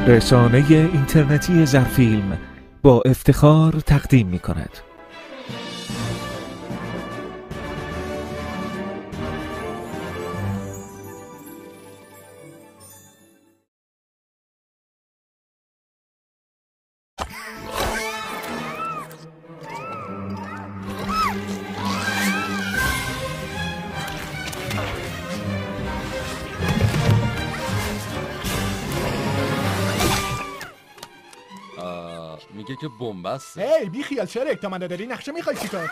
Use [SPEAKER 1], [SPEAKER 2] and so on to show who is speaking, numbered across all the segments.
[SPEAKER 1] رسانه اینترنتی زرفیلم با افتخار تقدیم می کند.
[SPEAKER 2] میگه که بنبسته.
[SPEAKER 3] هی بی خیال شرک، تا من داری نقشه میخوای چیکار؟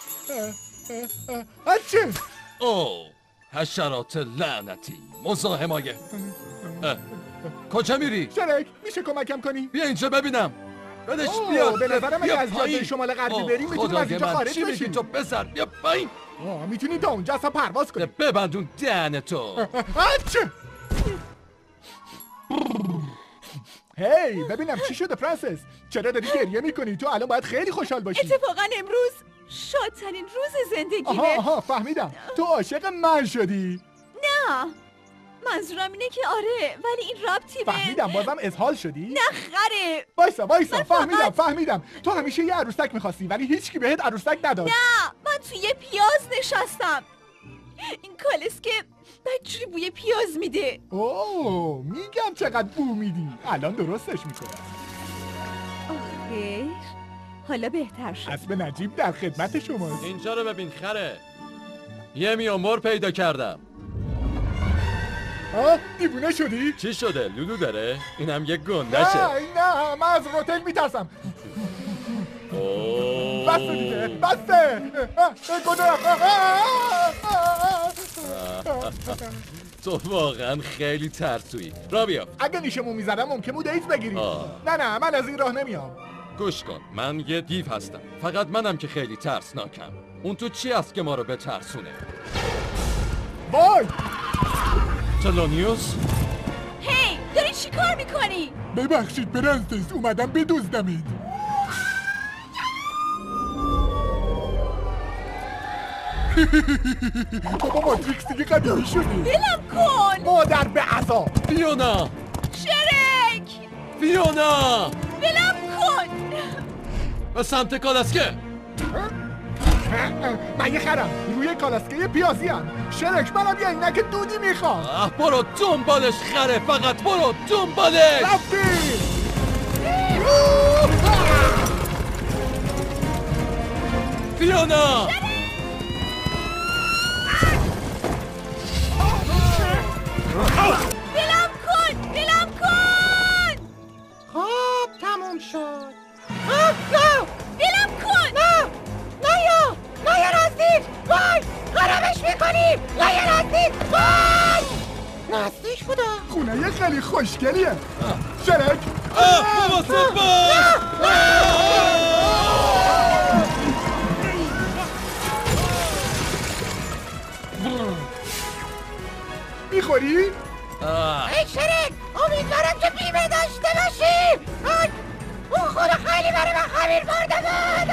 [SPEAKER 3] چه؟
[SPEAKER 2] اوه حشرات لعنتی مزاحمایه. کجا میری؟
[SPEAKER 3] شرک میشه کمکم کنی؟
[SPEAKER 2] بیا اینجا ببینم. بدش بیا.
[SPEAKER 3] به نظرم اگه از جاده شمال غربی بریم میتونیم از اینجا خارج
[SPEAKER 2] چی میگی
[SPEAKER 3] بشیم.
[SPEAKER 2] تو؟ بزن بیا پایین.
[SPEAKER 3] میتونی تا اونجا اصلا پرواز کنی.
[SPEAKER 2] ببند اون دهنتو.
[SPEAKER 3] چه؟ هی ببینم چی شده پرنسس؟ چرا داری گریه میکنی؟ تو الان باید خیلی خوشحال باشی.
[SPEAKER 4] اتفاقا امروز شادترین روز زندگیمه.
[SPEAKER 3] آها فهمیدم. تو عاشق من شدی؟
[SPEAKER 4] نه منظورم اینه که آره، ولی این ربطی به
[SPEAKER 3] فهمیدم. بازم اسهال شدی؟
[SPEAKER 4] نه خره.
[SPEAKER 3] وایسا فهمیدم. تو همیشه یه عروسک میخواستی ولی هیچکی بهت عروسک نداد.
[SPEAKER 4] نه من توی یه پیاز نشستم. این کالسکه بدجوری بوی پیاز میده.
[SPEAKER 3] اوه میگم چقدر بو میدی. الان درستش میکنم.
[SPEAKER 4] آخه حالا بهتر شد.
[SPEAKER 3] اسب نجیب در خدمت شماست.
[SPEAKER 2] اینجا رو ببین خره. یه میامور پیدا کردم.
[SPEAKER 3] دیوونه شدی؟
[SPEAKER 2] چی شده؟ لولو داره؟ اینم یه گندشه.
[SPEAKER 3] نه من از روتل میترسم.
[SPEAKER 2] اوه
[SPEAKER 3] بسته دیگه بسته.
[SPEAKER 2] تو واقعا خیلی ترسویی. را بیا.
[SPEAKER 3] اگه نیشمون میزدم ممکن بود ایدز بگیری. نه من از این راه نمیام.
[SPEAKER 2] گوش کن، من یه دیو هستم. فقط منم که خیلی ترسناکم. اون تو چی هست که ما رو بترسونه؟
[SPEAKER 3] وای
[SPEAKER 2] تلونیوس؟
[SPEAKER 4] هی داری چی کار میکنی؟
[SPEAKER 3] ببخشید پرنسس، اومدم بدزدمت. بابا ماتریکس دیگه قدیمی شدی.
[SPEAKER 4] ولم کن.
[SPEAKER 3] مادر به عصا.
[SPEAKER 2] فیونا
[SPEAKER 4] شرک
[SPEAKER 2] فیونا
[SPEAKER 4] ولم کن.
[SPEAKER 2] به سمت کالسکه.
[SPEAKER 3] من یه خرم روی کالسکه پیازی هم. شرک منم یه اینک دودی میخوام.
[SPEAKER 2] برو دنبالش خره، فقط برو دنبالش.
[SPEAKER 3] رفتی.
[SPEAKER 2] فیونا
[SPEAKER 4] ولم کن.
[SPEAKER 3] خب تموم شد.
[SPEAKER 4] ولم کن.
[SPEAKER 3] نه یه نزدیک. وای خرابش میکنیم. نه یه نزدیک. وای نزدیک بوده. خونه یه خیلی خوشگلیه. شرک
[SPEAKER 2] حواست باش.
[SPEAKER 3] میخوری؟
[SPEAKER 5] ای شرک امیدوارم که بیمه داشته باشی. اون خدا خیلی برای من خمیر برده بود.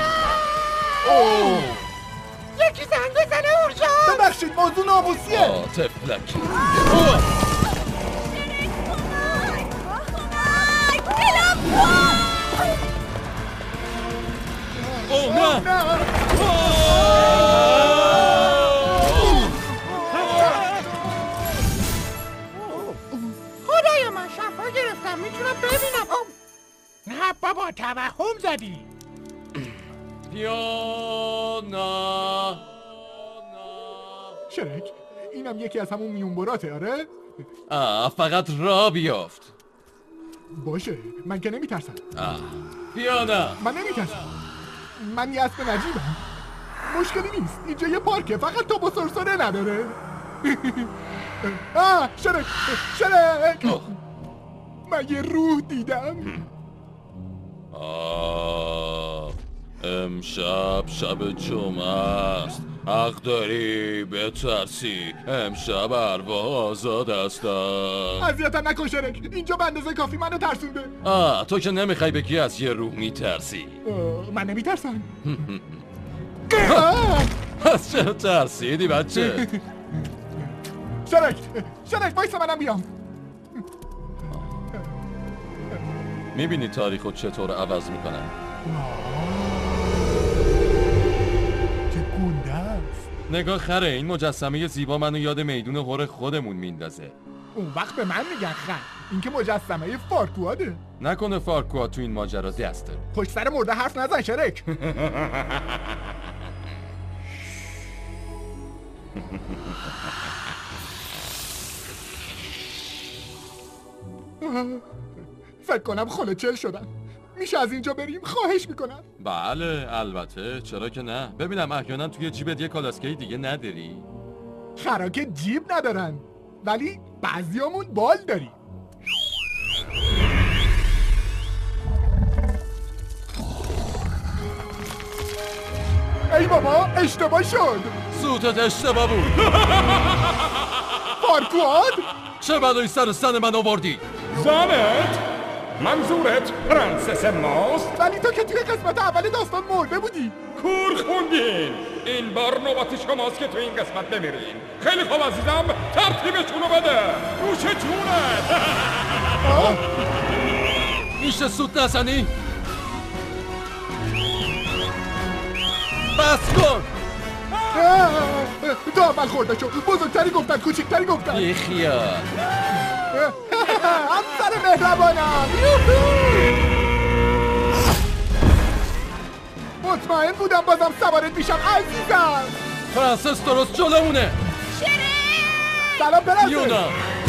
[SPEAKER 5] یکی زنگ بزنه اورژا.
[SPEAKER 3] ببخشید موضوع ناموسیه.
[SPEAKER 2] تفلکی.
[SPEAKER 4] ولم کن.
[SPEAKER 2] اوه نه.
[SPEAKER 5] خدایا من شفا گرفتم، میتونم ببینم. نه بابا توهم زدی.
[SPEAKER 2] فیونا
[SPEAKER 3] شرک اینم یکی از همون میونبراته. آره
[SPEAKER 2] فقط را بیافت.
[SPEAKER 3] باشه من که نمیترسم.
[SPEAKER 2] فیونا
[SPEAKER 3] من نمیترسم. من یه اسب نجیبم. مشکلی نیست. اینجا یه پارکه، فقط تو با سرسره نداره. شرک من یه روح دیدم.
[SPEAKER 2] امشب شب جمعه است. حق داری بترسی. امشب ارواح آزاد هستن.
[SPEAKER 3] اذیتم نکن شرک، اینجا به اندازه کافی منو ترسونده.
[SPEAKER 2] تو که نمیخوای بگی از یه روح میترسی.
[SPEAKER 3] من نمیترسم.
[SPEAKER 2] پس چرا ترسیدی بچه؟
[SPEAKER 3] شرک وایسا منم بیام.
[SPEAKER 2] میبینی تاریخو چطور عوض میکنن.
[SPEAKER 3] چه گنده است.
[SPEAKER 2] نگاه خره، این مجسمه زیبا منو یاد میدون هور خودمون میندازه.
[SPEAKER 3] اون وقت به من میگن خر. این که مجسمه فارکواده.
[SPEAKER 2] نکنه فارکواد تو این ماجرا دست داره.
[SPEAKER 3] پشت سر مرده حرف نزن شرک. فکر کنم خلوچل شدم. میشه از اینجا بریم؟ خواهش میکنم.
[SPEAKER 2] بله البته، چرا که نه. ببینم احیانا توی جیبت یه کالاسکه دیگه نداری؟
[SPEAKER 3] خرا که جیب ندارن، ولی بعضیامون بال داریم. ای بابا اشتباه شد.
[SPEAKER 2] سوتت اشتباه بود.
[SPEAKER 3] فارکواد؟
[SPEAKER 2] چه بلایی سر سن من آوردی؟
[SPEAKER 6] زنت؟ منظورت پرنسس ماست؟
[SPEAKER 3] ولی تو که توی قسمت اول داستان مرده بودی.
[SPEAKER 6] کور خوندین. این بار نوبت شماست که تو این قسمت بمیرین. خیلی خوب عزیزم، ترتیبشونو بده. نوش جونت.
[SPEAKER 2] میشه سوت نزنی؟ بس کن.
[SPEAKER 3] تو اول خورده شو. بزرگتری گفتن کوچکتری گفتن.
[SPEAKER 2] بی خیال.
[SPEAKER 3] همسر مهربانم. مطمئن بودم بازم سوارت میشم عزیزم.
[SPEAKER 2] پرنسس درست جلومونه.
[SPEAKER 3] سلام پرنسس.
[SPEAKER 2] یونا.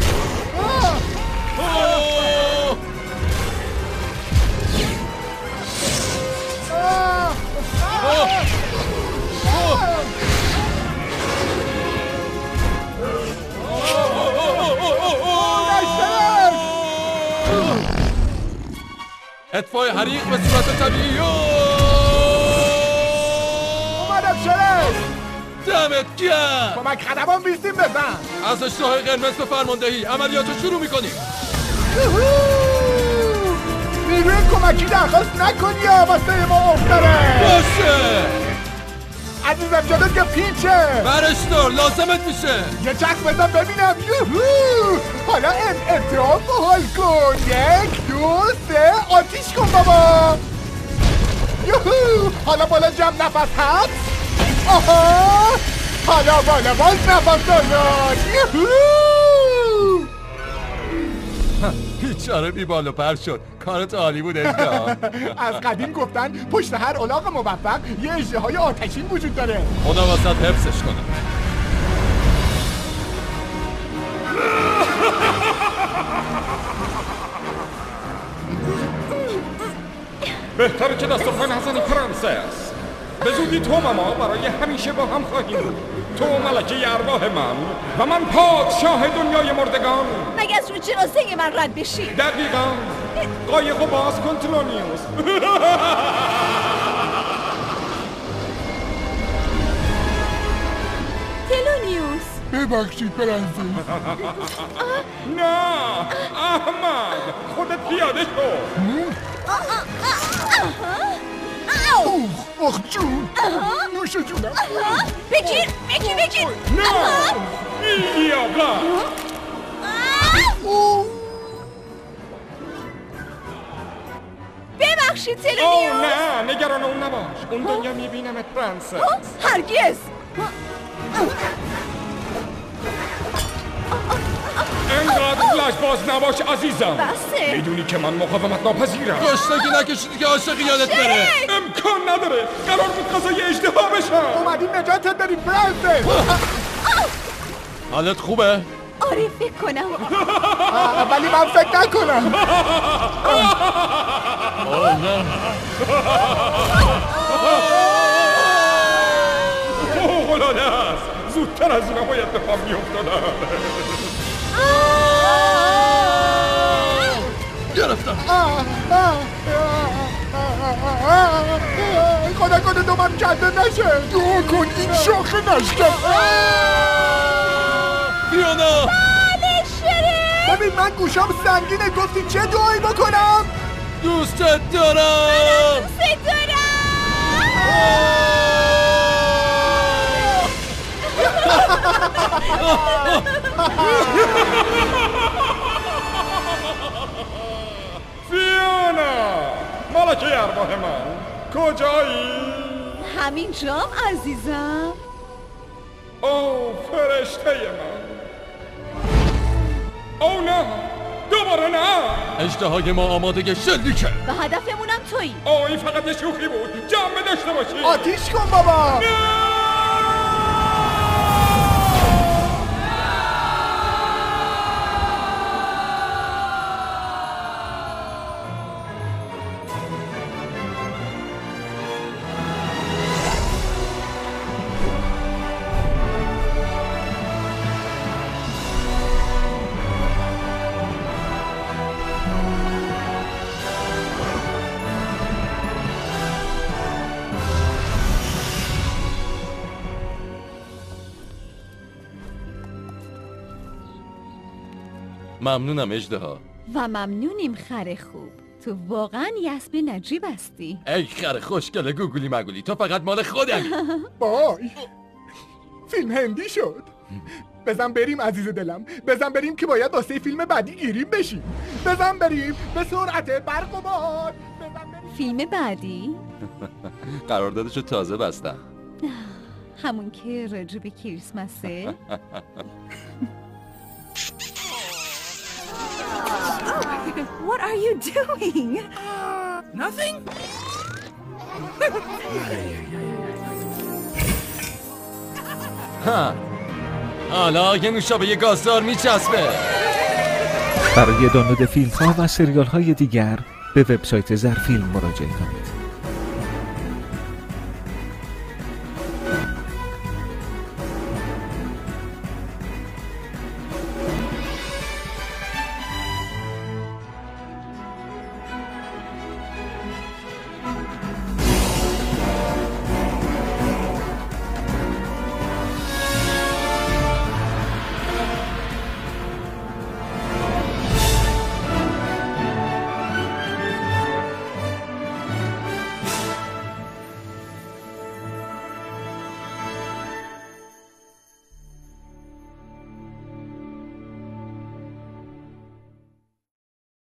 [SPEAKER 2] اطفای حریق به صورت طبیعی.
[SPEAKER 3] اومدم شرک.
[SPEAKER 2] دمت گرم.
[SPEAKER 3] کمک خدمان بیستیم بزن.
[SPEAKER 2] از اشتهای قرمز به فرماندهی عملیاتو شروع میکنیم.
[SPEAKER 3] نیروی کمکی درخواست نکنی یا واسه ما افتره.
[SPEAKER 2] باشه
[SPEAKER 3] عزیزم جادت که پیچه.
[SPEAKER 2] برش دار لازمت میشه.
[SPEAKER 3] یه چک بزن ببینم. یوهو حالا اطراف حال کن. 1 2 3 آتیش کن بابا. یوهو حالا بالا جمع نفس هست. آها حالا بالا باز نفس دارد. یوهو
[SPEAKER 2] بیچاره بی بال و پر شد. کارت عالی بود اشتها.
[SPEAKER 3] از قدیم گفتن پشت هر الاغ موفق یه اژدهای آتشین وجود داره.
[SPEAKER 2] خدا واسط حفظش کنه.
[SPEAKER 6] بهتره که دست و پا نزنی پرنسس. به زودی تو و ما برای همیشه با هم خواهیم بود. تو ملکه ارواح من و من پادشاه دنیای مردگان.
[SPEAKER 4] مگه از رو جنازه من رد بشی؟
[SPEAKER 6] دقیقا. قایقو باز کن تلونیوس.
[SPEAKER 4] تلونیوس
[SPEAKER 3] ببخشید پرنسس.
[SPEAKER 6] نه احمد، خودت پیاده شو.
[SPEAKER 3] آخ جون. نوش جونم.
[SPEAKER 4] بگیر.
[SPEAKER 6] نه این دیابلا.
[SPEAKER 4] ببخشید
[SPEAKER 6] اوه
[SPEAKER 4] تلونیوس.
[SPEAKER 6] نه نگران اون نباش. اون دنیا میبینمت پرنسس.
[SPEAKER 4] هرگز.
[SPEAKER 6] انقدر لجباز نباش عزیزم.
[SPEAKER 4] بسه.
[SPEAKER 6] میدونی که من مقاومت ناپذیرم.
[SPEAKER 2] گشتگی نکشیدی که عاشق یادت بره.
[SPEAKER 6] امکان نداره. قرار بود غذای اژدها بشم.
[SPEAKER 3] اومدیم نجاتت بدیم پرنسس.
[SPEAKER 2] حالت خوبه؟
[SPEAKER 4] آره فکر کنم.
[SPEAKER 3] ولی من فکر نکنم.
[SPEAKER 6] فوق‌العاده است. زودتر از اینا باید به پام میافتادم.
[SPEAKER 2] گرفتم.
[SPEAKER 3] خدا کنه دومم کنده نشه. دعا کن این شاخه نشکن.
[SPEAKER 2] فیونا
[SPEAKER 4] بله شرک.
[SPEAKER 3] ببین من گوشام سنگینه. گفتی چه دعایی بکنم؟
[SPEAKER 2] دوستت دارم.
[SPEAKER 4] دوست دارم.
[SPEAKER 6] فیونا ملکه ارواح من کجایی؟
[SPEAKER 4] همین جام عزیزم.
[SPEAKER 6] او فرشته من. او نه، دوباره نه.
[SPEAKER 2] اژدهای ما آماده شلیکه
[SPEAKER 4] و هدفمونم تویی.
[SPEAKER 6] این فقط یه شوخی بود، جمع داشته باشی.
[SPEAKER 3] آتیش کن بابا.
[SPEAKER 2] ممنونم اژدها.
[SPEAKER 4] و ممنونیم خر خوب. تو واقعا یه اسب نجیب هستی.
[SPEAKER 2] ای خر خوشگل گوگولی مگولی، تو فقط مال خودمی.
[SPEAKER 3] وای فیلم هندی شد. بزن بریم عزیز دلم، بزن بریم که باید واسه فیلم بعدی گیریم بشیم. بزن بریم به سرعت برق و باد. بزن بریم.
[SPEAKER 4] فیلم بعدی؟
[SPEAKER 2] قراردادشو تازه بستم.
[SPEAKER 4] همون که راجع به کریسمسه؟ What are you doing?
[SPEAKER 5] Nothing?
[SPEAKER 2] حالا یه نوشابه گازدار میچسبه.
[SPEAKER 1] برای دانلود فیلم‌ها و سریال‌های دیگر به وبسایت زرفیلم مراجعه کنید.